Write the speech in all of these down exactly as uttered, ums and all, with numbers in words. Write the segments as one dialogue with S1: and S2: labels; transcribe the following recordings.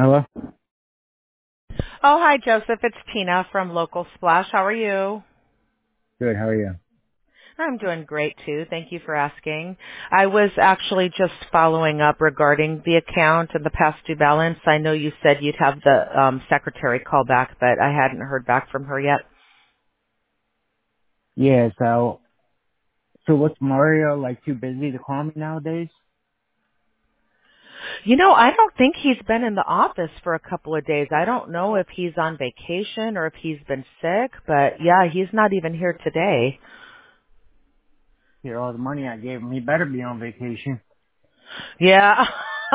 S1: Hello?
S2: Oh, hi, Joseph. It's Tina from Local Splash. How are you?
S1: Good, how are you?
S2: I'm doing great, too. Thank you for asking. I was actually just following up regarding the account and the past due balance. I know you said you'd have the um, secretary call back, but I hadn't heard back from her yet.
S1: Yeah, so, so what's Mario, like, too busy to call me nowadays?
S2: You know, I don't think he's been in the office for a couple of days. I don't know if he's on vacation or if he's been sick, but yeah, he's not even here today.
S1: Here, all the money I gave him, he better be on vacation.
S2: Yeah.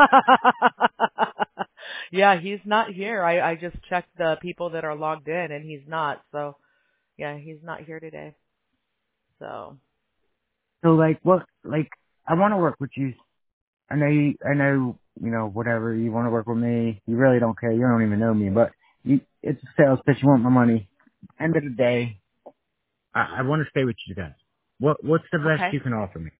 S2: Yeah, he's not here. I, I just checked the people that are logged in and he's not. So, yeah, he's not here today. So,
S1: So, like, what, like, I want to work with you. I know you, I know, you know, whatever, you want to work with me. You really don't care. You don't even know me, but you, it's a sales pitch. You want my money. End of the day, I, I want to stay with you guys. What, what's the best
S2: okay.
S1: you can offer me?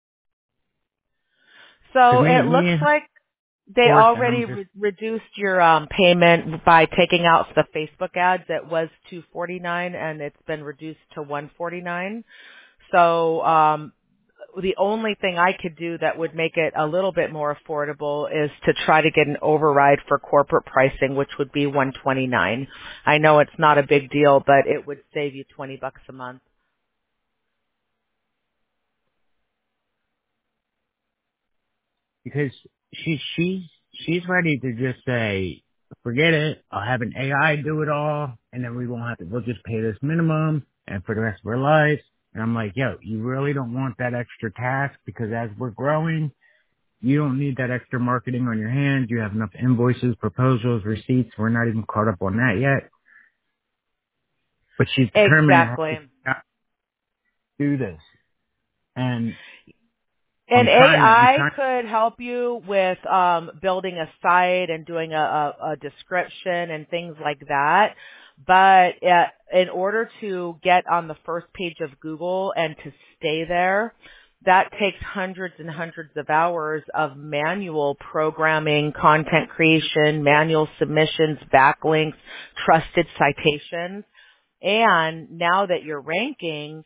S1: Cause
S2: So
S1: me,
S2: it
S1: me
S2: looks
S1: and her
S2: like they
S1: work and I'm
S2: already
S1: just,
S2: re- reduced your um payment by taking out the Facebook ads. It was two forty-nine and it's been reduced to one forty-nine. So, um the only thing I could do that would make it a little bit more affordable is to try to get an override for corporate pricing, which would be one twenty-nine. I know it's not a big deal, but it would save you twenty bucks a month.
S1: because she she's she's ready to just say, forget it, I'll have an A I do it all, and then we won't have to. We'll just pay this minimum, and for the rest of our lives. And I'm like, yo, you really don't want that extra task because as we're growing, you don't need that extra marketing on your hands. You have enough invoices, proposals, receipts. We're not even caught up on that yet. But she's determined to have
S2: Exactly.
S1: to do this, and
S2: And
S1: I'm trying. I'm
S2: A I
S1: trying.
S2: could help you with um, building a site and doing a, a, a description and things like that. But uh, in order to get on the first page of Google and to stay there, that takes hundreds and hundreds of hours of manual programming, content creation, manual submissions, backlinks, trusted citations. And now that you're ranking,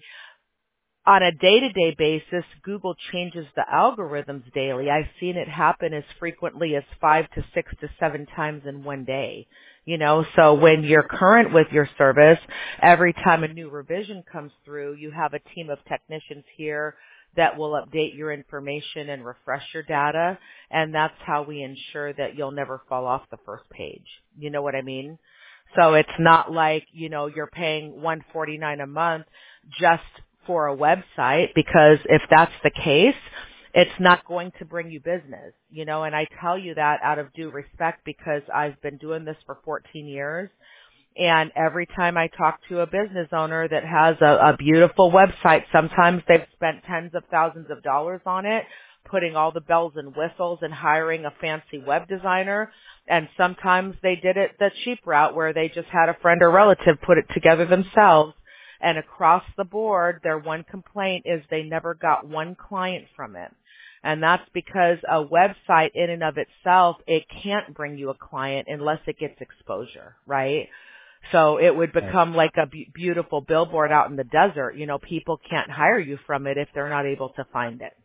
S2: on a day-to-day basis, Google changes the algorithms daily. I've seen it happen as frequently as five to six to seven times in one day. You know, so when you're current with your service, every time a new revision comes through, you have a team of technicians here that will update your information and refresh your data. And that's how we ensure that you'll never fall off the first page. You know what I mean? So it's not like, you know, you're paying one forty-nine a month just for a website, because if that's the case, it's not going to bring you business, you know, and I tell you that out of due respect because I've been doing this for fourteen years. And every time I talk to a business owner that has a, a beautiful website, sometimes they've spent tens of thousands of dollars on it, putting all the bells and whistles and hiring a fancy web designer. And sometimes they did it the cheap route where they just had a friend or relative put it together themselves. And across the board, their one complaint is they never got one client from it. And that's because a website in and of itself, it can't bring you a client unless it gets exposure, right? So it would become like a be- beautiful billboard out in the desert. You know, people can't hire you from it if they're not able to find it.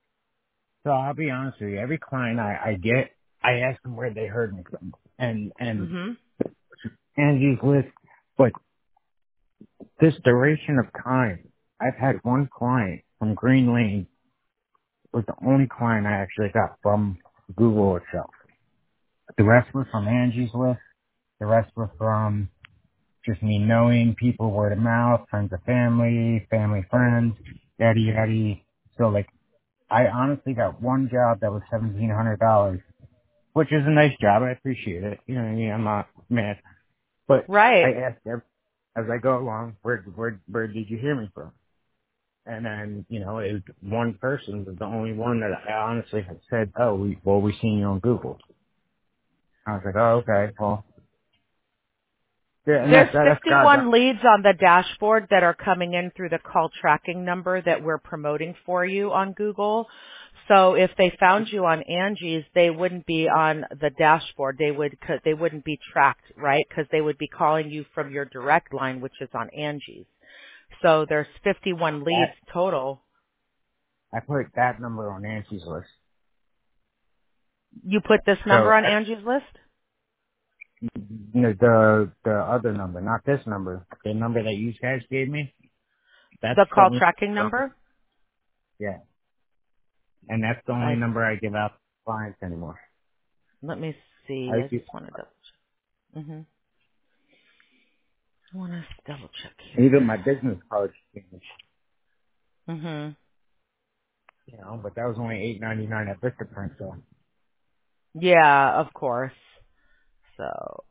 S1: So I'll be honest with you. Every client I, I get, I ask them where they heard me from, and and
S2: Mhm.
S1: Angie's list. But this duration of time, I've had one client from Green Lane was the only client I actually got from Google itself. The rest were from Angie's list. The rest were from just me knowing people, word of mouth, friends of family, family friends, yada yada. So like, I honestly got one job that was seventeen hundred dollars, which is a nice job. I appreciate it. You know what I mean? I'm not mad. But I
S2: Right.
S1: asked them as I go along, where, where, where did you hear me from? And then, you know, it was one person was the only one that I honestly had said, oh, we, well, we seen you on Google. I was like, oh, okay, well, yeah, and
S2: There's
S1: that's, that's God's,
S2: fifty-one leads on the dashboard that are coming in through the call tracking number that we're promoting for you on Google. So if they found you on Angie's, they wouldn't be on the dashboard. They would, cause they wouldn't be tracked, right? Because they would be calling you from your direct line, which is on Angie's. So there's fifty-one leads
S1: That,
S2: total.
S1: I put that number on Nancy's list.
S2: You put this
S1: So
S2: number on
S1: that's,
S2: Angie's list?
S1: you know, the the other number, not this number, the number that you guys gave me. That's
S2: The
S1: the
S2: call
S1: only,
S2: tracking number?
S1: yeah, and that's the only
S2: I,
S1: number I give out to clients anymore.
S2: let me see.
S1: I
S2: I just want to double check. hmm I want to double check here.
S1: even my business cards changed,
S2: hmm
S1: you know, but that was only eight ninety nine at Vistaprint. So
S2: Yeah, of course. So,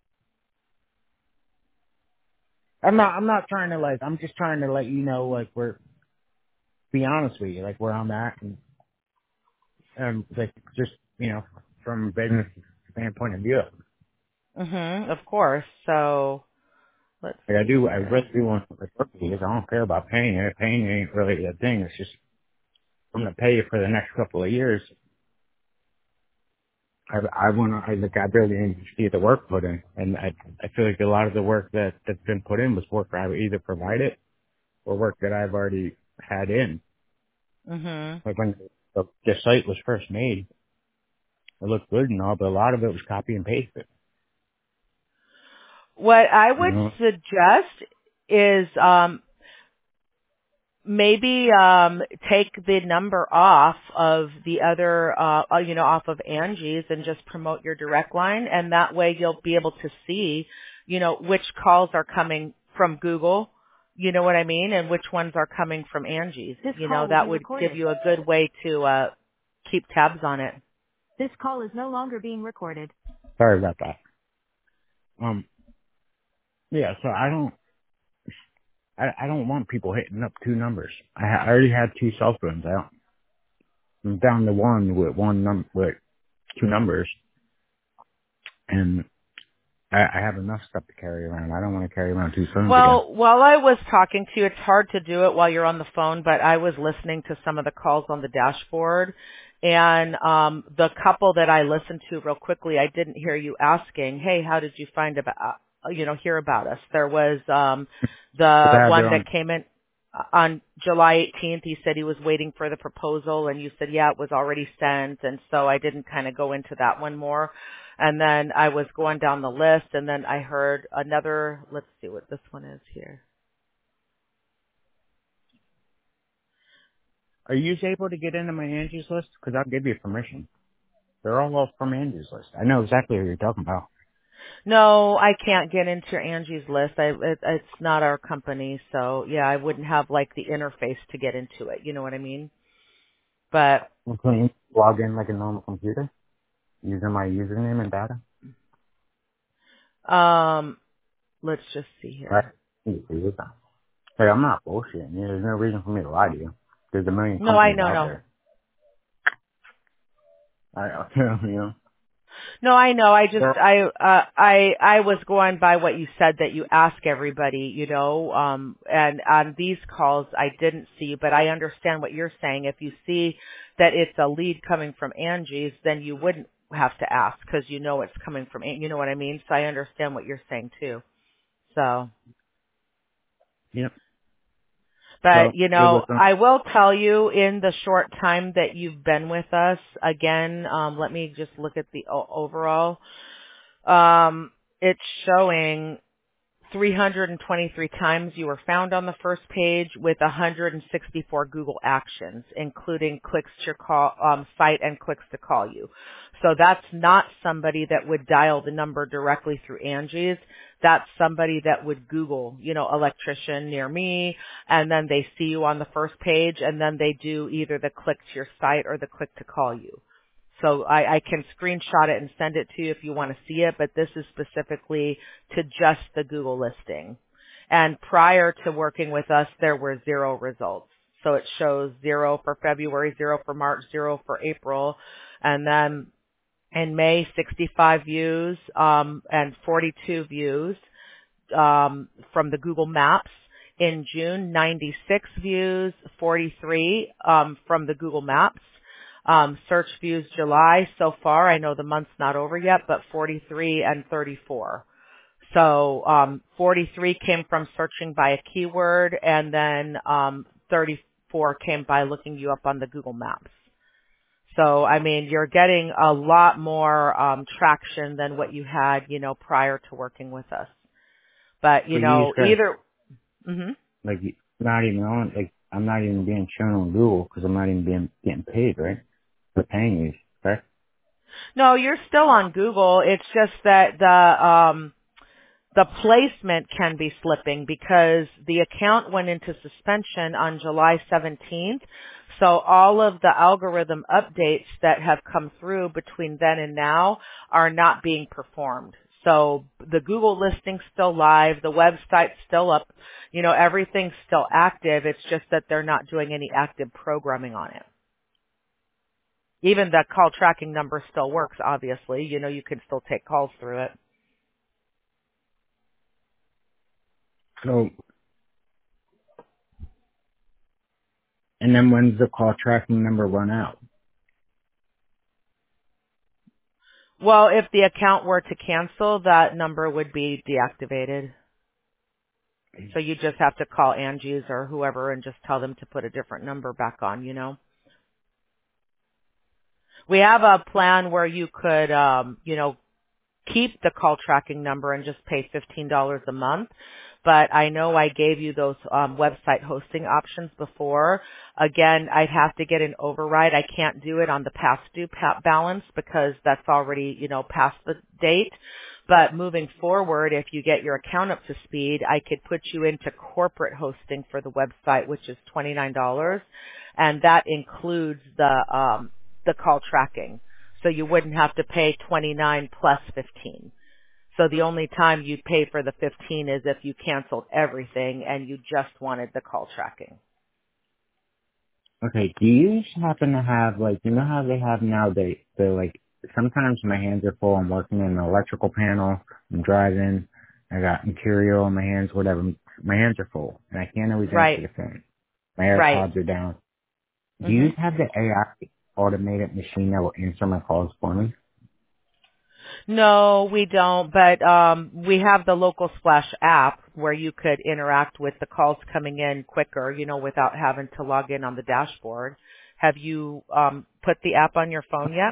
S1: I'm not I'm not trying to like I'm just trying to let you know like we're be honest with you like where I'm at and um like just you know from a business standpoint of view.
S2: hmm of course. So, let's
S1: Like I
S2: see
S1: do, I
S2: here.
S1: really do want to work with you because I don't care about paying it. Paying ain't really a thing. It's just I'm gonna pay you for the next couple of years. I I want to. I like I barely even see the work put in, and I I feel like a lot of the work that that's been put in was work I either provided or work that I've already had in.
S2: hmm
S1: Like when the, the site was first made, it looked good and all, but a lot of it was copy and paste it.
S2: What I
S1: You
S2: would
S1: know,
S2: suggest is, um, maybe um take the number off of the other uh uh, you know off of Angie's and just promote your direct line, and that way you'll be able to see you know which calls are coming from Google, you know what I mean, and which ones are coming from Angie's.
S3: This
S2: You know
S3: call will
S2: that
S3: be
S2: would give
S3: recorded.
S2: you a good way to uh keep tabs on it.
S3: This call is no longer being recorded.
S1: sorry about that. Um, yeah. So I don't. I, I don't want people hitting up two numbers. I, ha- I already had two cell phones. I don't, I'm down to one with one num with two numbers, and I, I have enough stuff to carry around. I don't want to carry around two phones again.
S2: Well, while I was talking to you, it's hard to do it while you're on the phone, but I was listening to some of the calls on the dashboard. And um, the couple that I listened to real quickly, I didn't hear you asking, hey, how did you find about, uh, you know, hear about us? There was um,
S1: But
S2: the
S1: I have it
S2: one that
S1: on.
S2: came in on July eighteenth. He said he was waiting for the proposal, and you said, yeah, it was already sent. And so I didn't kind of go into that one more. And then I was going down the list, and then I heard another, let's see what this one is here.
S1: Are you able to get into my Angie's list? Because I'll give you permission. They're all off from Angie's list. I know exactly what you're talking about.
S2: No, I can't get into your Angie's list. I, it, it's not our company, so yeah, I wouldn't have like the interface to get into it. You know what I mean? But
S1: I'm playing log in like a normal computer using my username and data.
S2: um, let's just see
S1: Right?
S2: here.
S1: You see this now. Hey, I'm not bullshitting you. There's no reason for me to lie to you. There's a million
S2: No, I
S1: companies
S2: know,
S1: out
S2: no.
S1: there. I, you know.
S2: No, I know. I just
S1: They're-
S2: I uh I I was going by what you said that you ask everybody, you know, um and on these calls I didn't see, but I understand what you're saying. If you see that it's a lead coming from Angie's, then you wouldn't have to ask because you know it's coming from An- you know what I mean? So I understand what you're saying too. So,
S1: Yep. So
S2: but you
S1: it was.
S2: know,
S1: Um,
S2: I will tell you in the short time that you've been with us, again, um let me just look at the o- overall. Um, it's showing three hundred twenty-three times you were found on the first page with one hundred sixty-four Google actions, including clicks to your call, um, site and clicks to call you. So that's not somebody that would dial the number directly through Angie's. That's somebody that would Google, you know, electrician near me, and then they see you on the first page, and then they do either the click to your site or the click to call you. So I, I can screenshot it and send it to you if you want to see it, but this is specifically to just the Google listing. And prior to working with us, there were zero results. So it shows zero for February, zero for March, zero for April, and then in May, sixty-five views um, and forty-two views um, from the Google Maps. In June, ninety-six views, forty-three um, from the Google Maps. Um, search views July so far. I know the month's not over yet, but forty-three and thirty-four. So um, forty-three came from searching by a keyword, and then um, thirty-four came by looking you up on the Google Maps. So, I mean, you're getting a lot more um, traction than what you had, you know, prior to working with us. But, you
S1: So you
S2: know,
S1: just got,
S2: either, hmm
S1: like, not even on, like, I'm not even being shown on Google because I'm not even being getting paid, right? For paying you, correct?
S2: no, you're still on Google. It's just that the, um, the placement can be slipping because the account went into suspension on July seventeenth. So all of the algorithm updates that have come through between then and now are not being performed. So the Google listing's still live, the website's still up, you know, everything's still active. It's just that they're not doing any active programming on it. Even the call tracking number still works, obviously. You know, you can still take calls through it.
S1: So, and then when's the call tracking number run out?
S2: Well, if the account were to cancel, that number would be deactivated. So you just have to call Angie's or whoever and just tell them to put a different number back on, you know. We have a plan where you could, um, you know, keep the call tracking number and just pay fifteen dollars a month. But I know I gave you those um, website hosting options before. Again, I'd have to get an override. I can't do it on the past due pa- balance because that's already, you know, past the date. But moving forward, if you get your account up to speed, I could put you into corporate hosting for the website, which is twenty-nine dollars. And that includes the, um, the call tracking. So you wouldn't have to pay twenty-nine plus fifteen. So the only time you'd pay for the fifteen is if you canceled everything and you just wanted the call tracking.
S1: Okay, do you happen to have, like, you know how they have now, they, they're like, sometimes my hands are full, I'm working in an electrical panel, I'm driving, I got material on my hands, whatever, my hands are full, and I can't always answer
S2: Right,
S1: the phone. My
S2: right.
S1: AirPods are down. Do
S2: hmm
S1: you have the A I automated machine that will answer my calls for me?
S2: No, we don't, but um, we have the Local Splash app where you could interact with the calls coming in quicker, you know, without having to log in on the dashboard. Have you um, put the app on your phone yet?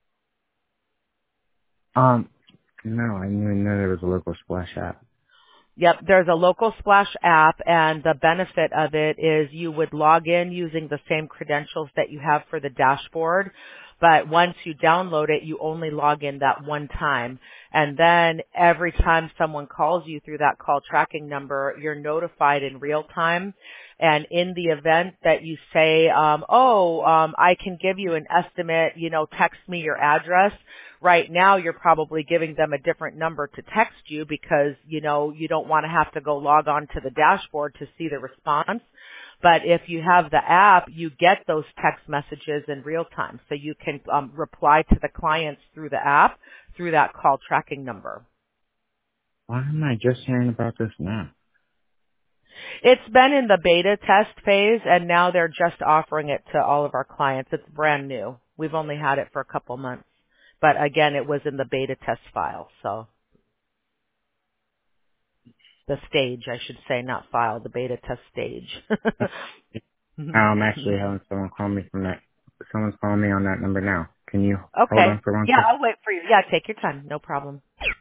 S1: Um, no, I didn't even know there was a local splash app.
S2: Yep, there's a Local Splash app, and the benefit of it is you would log in using the same credentials that you have for the dashboard, but once you download it, you only log in that one time. And then every time someone calls you through that call tracking number, you're notified in real time. And in the event that you say, um, oh, um, I can give you an estimate, you know, text me your address. Right now, you're probably giving them a different number to text you because, you know, you don't want to have to go log on to the dashboard to see the response. But if you have the app, you get those text messages in real time. So you can um, reply to the clients through the app, through that call tracking number.
S1: Why am I just hearing about this now?
S2: It's been in the beta test phase, and now they're just offering it to all of our clients. It's brand new. We've only had it for a couple months. But again, it was in the beta test file, so the stage, I should say, not file, the beta test stage.
S1: I'm actually having someone call me from that. Someone's calling me on that number now. Can you hold
S2: Okay.
S1: on for one
S2: Yeah,
S1: second?
S2: I'll wait for you. Yeah, take your time. No problem.